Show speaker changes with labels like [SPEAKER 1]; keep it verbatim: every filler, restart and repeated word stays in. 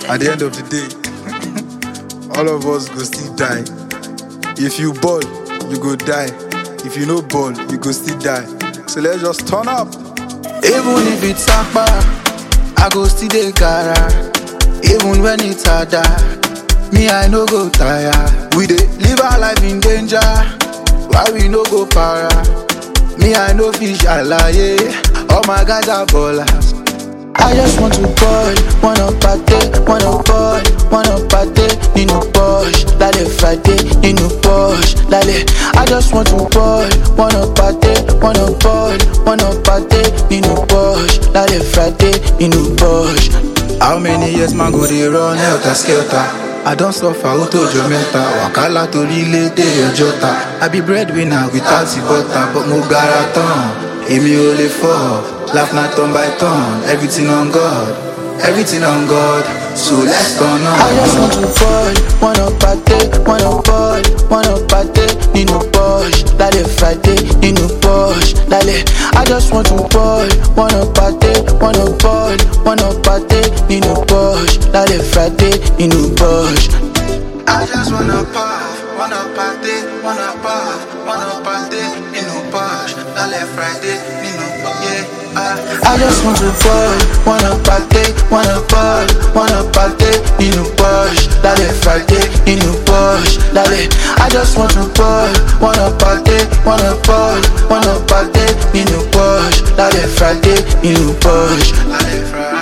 [SPEAKER 1] At the end of the day, all of us go still die. If you ball, you go die. If you no ball, you go still die. So let's just turn up.
[SPEAKER 2] Even if it's Akpa, I go still dey gara. Even when it's harder, me I no go tire. We dey live our life in danger, why we no go para? Me I no fish alaye, all my guys are ballers. I just want to ball, wanna party, wanna ball, wanna party, nínú Porsche, lálẹ́ Friday, nínú Porsche, lálẹ́. I just want to ball, wanna party, wanna ball, wanna party, nínú Porsche, lálẹ́ Friday, nínú Porsche. How many years man go dey run helter skelter? I don't suffer utojo mẹ́ta, wàkálà torílẹ̀-èdè ọjọ́ta. I be breadwinner without the butter, but mo gara tán. Èmi ò lè fọ́, laugh na turn by turn. Everything on God, everything on God. So let's turn on. I just want to ball, wanna party, wanna ball, wanna party, nínú Porsche, lálẹ́ Friday, nínú Porsche, lálẹ́. I just want to ball, wanna party, wanna ball, wanna party, nínú Porsche, lálẹ́ Friday, nínú Porsche. I just wanna puff, wanna party, wanna puff, wanna party, nínú Porsche, lálẹ́ Friday, nínú yeah. I just want to ball, wanna party, wanna ball, wanna party, nínú Porsche, lálẹ́ Friday, nínú Porsche, lálẹ́. I just want to ball, wanna party, wanna ball, wanna party, nínú Porsche, lálẹ́ Friday, nínú Porsche, lálẹ́ Friday.